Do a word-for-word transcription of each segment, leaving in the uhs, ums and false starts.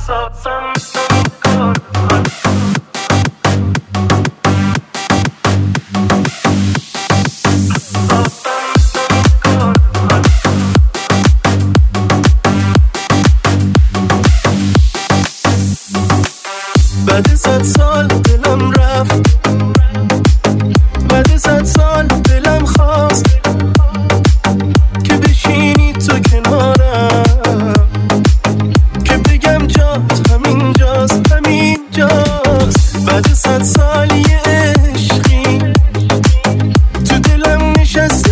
بعد صد سال دلم رفت، بعد صد سال دلم خواست که بشینی تو کنارم، که بگم جات همین جاست همین جاست. بعد صد سال یه عشقی تو دلم نشسته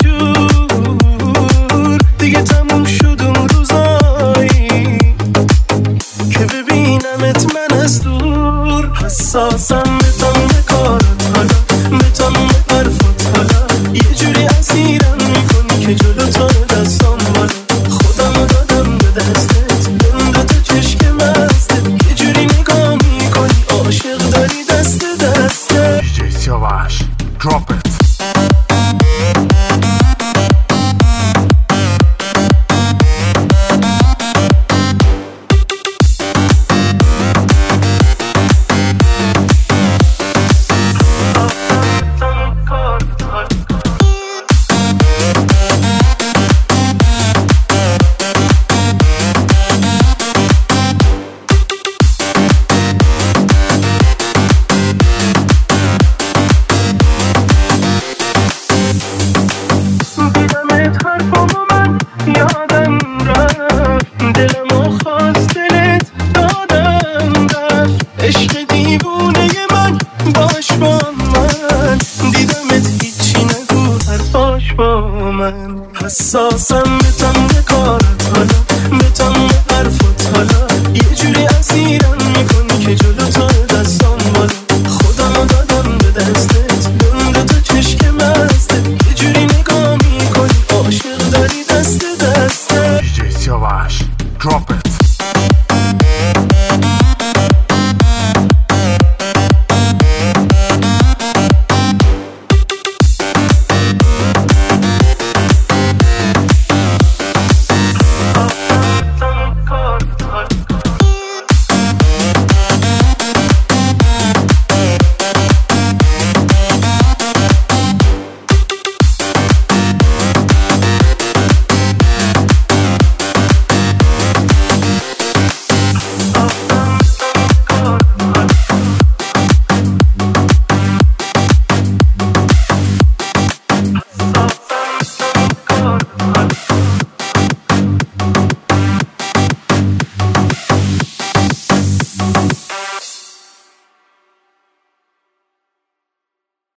اینجور، دیگه تموم شد اون روزایی که ببینمت من از دور. حساسم به تمام کارت حالا، به تمام حرفت حالا، یه جوری اسیرم میکنی که جلو تو دستام بالا. خودم رو دادم به دستت، بهم دوتا چشک مستت، یه جوری نگاه میکنی عاشق داری دست دسته. دیجی سیاوش drop it. عشق دیوونه من باش با من، دیدمت هیچی نگو حرفاش با من. حساسم به تمام کارت حالا، به تمام حرفت حالا، یه جوری اسیرم میکنی که جلو تو دستام بالا. خودم رو دادم به دستت، بهم دوتا چشک مستت، یه جوری نگاه میکنی عاشق داری دست دسته. دیجی سیاوش drop it.